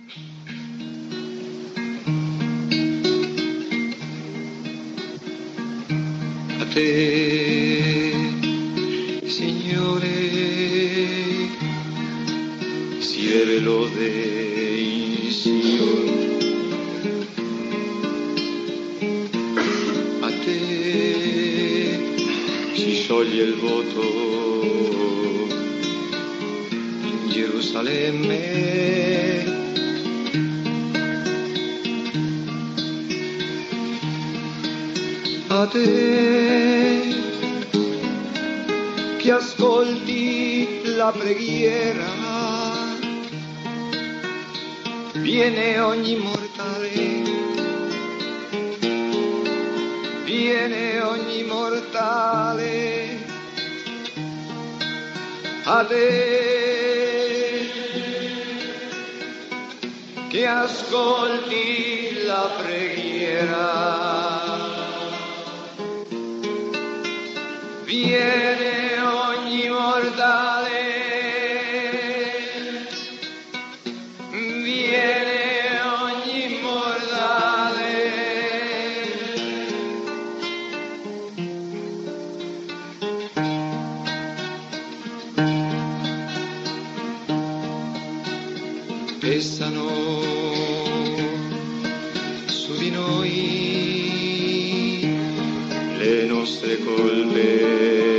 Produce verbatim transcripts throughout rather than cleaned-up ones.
A te, Signore, sieve lode in Sion. A te si scioglie il voto in Gerusalemme. A te che ascolti la preghiera, viene ogni mortale, viene ogni mortale. A te che ascolti la preghiera, viene ogni mortale, viene ogni mortale. Pesano su di noi le nostre colpe,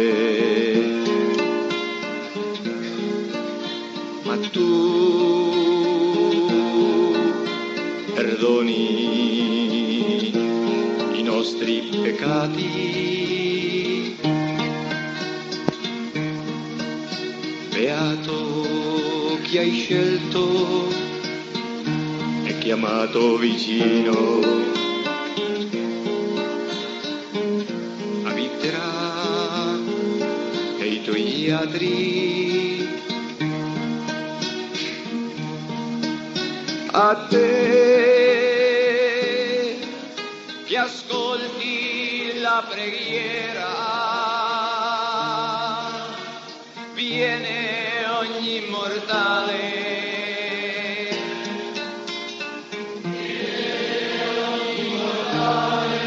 ma tu perdoni i nostri peccati. Beato chi hai scelto e chiamato vicino, abiterà nei tuoi adri. A te che ascolti la preghiera, viene ogni mortale, viene ogni mortale.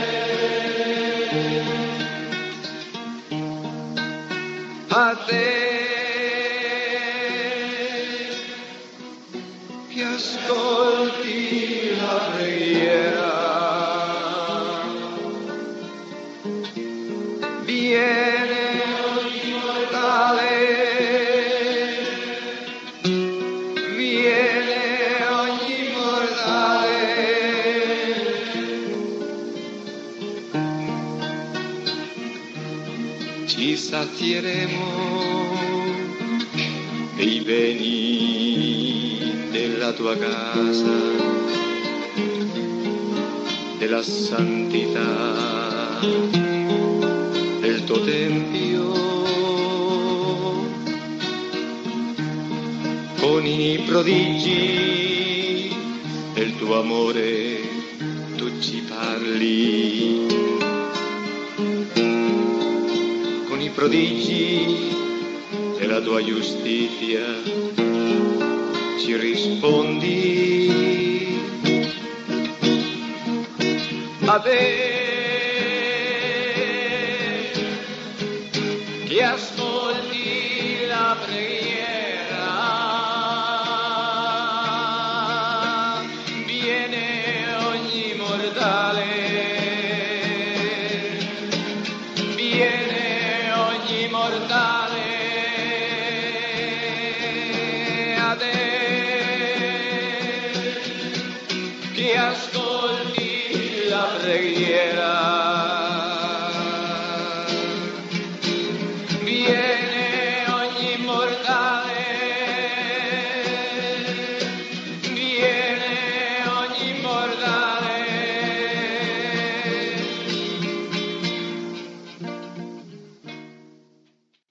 A te che ascolti la preghiera, viene ogni mortale, viene ogni mortale. Ci sazieremo dei beni della tua casa, della santità del tuo tempio, con i prodigi del tuo amore tu ci parli, con i prodigi della tua giustizia ci rispondi. A te che ascolti la preghiera, viene ogni mortale, viene ogni mortale. A te che ascolti la preghiera,